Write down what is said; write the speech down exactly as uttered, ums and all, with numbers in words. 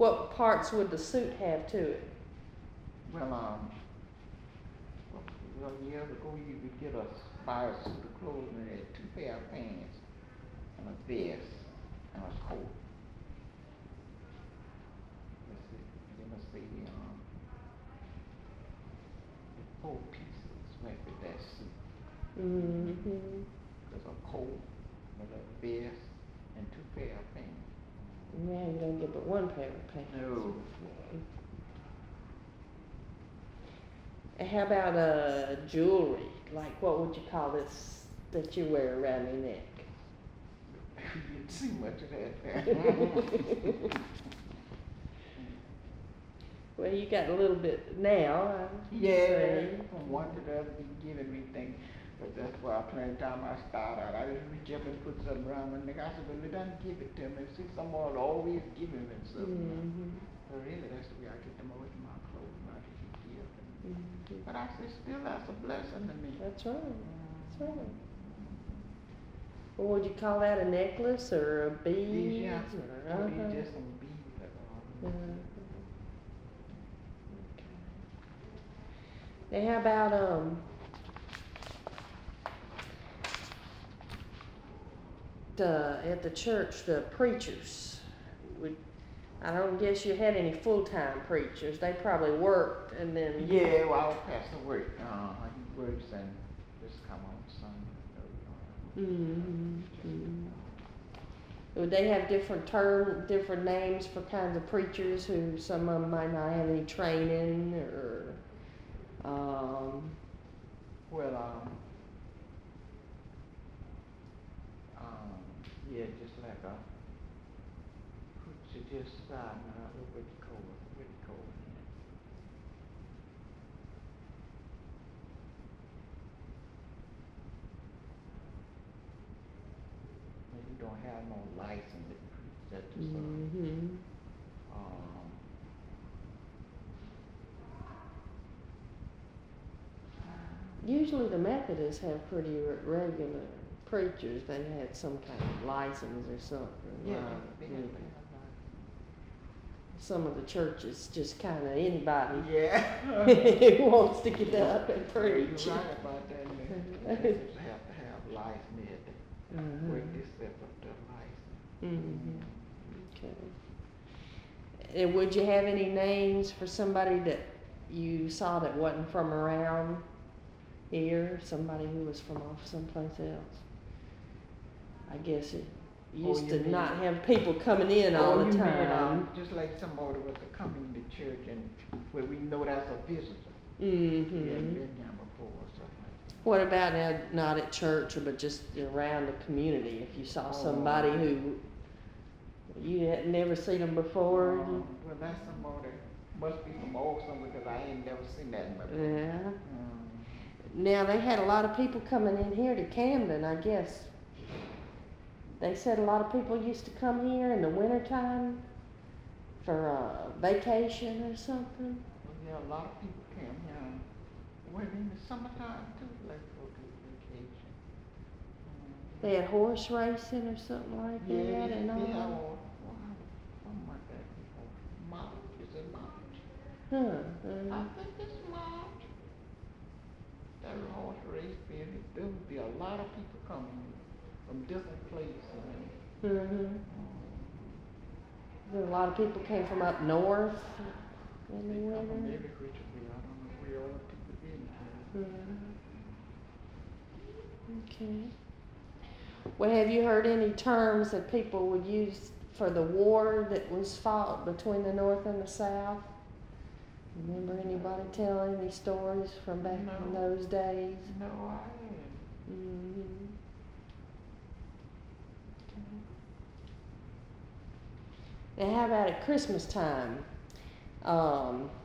what parts would the suit have to it? Well, um, well, years ago you could get a buy a suit of clothes and it had two pair of pants and a vest and a coat. Let's see, let me see, um, the four pieces went with that suit. Mm-hmm. There's a coat, with a vest, and two pair of pants. Man, you don't get but one pair of pants. No. And how about uh, jewelry? Like, what would you call this that you wear around your neck? You didn't see much of that. Well, you got a little bit now. I Yeah, say. from one to the other, be giving me things. But that's why plenty time I start out, I just reach up and put something around my neck. I said, well, it doesn't give it to me. See, someone always giving me something. Mm-hmm. So really, that's the way I get the most of my clothes, not to keep giving. Mm-hmm. But I said, still, that's a blessing to me. That's right. That's right. Well, would you call that a necklace or a bead? These, yeah, or, uh-huh. uh-huh. These just some beads. Uh, uh-huh. Okay. Now, how about um? The, at the church, the preachers, would, I don't guess you had any full-time preachers. They probably worked and then. Yeah, well, our pastor worked. Uh, he works and just come on Sunday. Mm-hmm. Mm-hmm. Would they have different term, different names for kinds of preachers who some of them might not have any training or? Um, well, um. Yeah, just like a preacher just starting out, what you call it, what you call it. When you don't have no license to preach, that's just mm-hmm. um, usually the Methodists have pretty regular preachers. They had some kind of license or something. Yeah, right? they, they, yeah. they Some of the churches just kind of anybody yeah. who wants to get up and preach. You're right about that. They just have to have license. They have to mm-hmm. work themselves up to license. Mm-hmm. Okay. And would you have any names for somebody that you saw that wasn't from around here? Somebody who was from off someplace else? I guess it used oh, to not have people coming in all oh, the you time. Mean, um, just like somebody was coming to church and where we know that's a visitor. Mm-hmm. Yeah, been there before or something like that. What about now, not at church, but just around the community? If you saw oh. somebody who you had never seen them before. Um, well, that's somebody must be from Awesome because I ain't never seen that before. Yeah. Um, now they had a lot of people coming in here to Camden, I guess. They said a lot of people used to come here in the wintertime for a vacation or something. Well, yeah, a lot of people came here. Well, in the summertime too, like go to vacation. Um, they had horse racing or something like yeah, that, and all. Yeah, or, well, something like that. March, is it March? Huh. Um, I think it's March. That horse race, baby, there would be a lot of people coming from different places. Mm-hmm. A lot of people came from up north in the winter. Maybe Richardville, I don't know where all the people been. Mm-hmm. Okay. Well, have you heard any terms that people would use for the war that was fought between the North and the South? Remember anybody telling any stories from back no. in those days? No, I haven't. Mm-hmm. Now, how about at Christmas time? Um,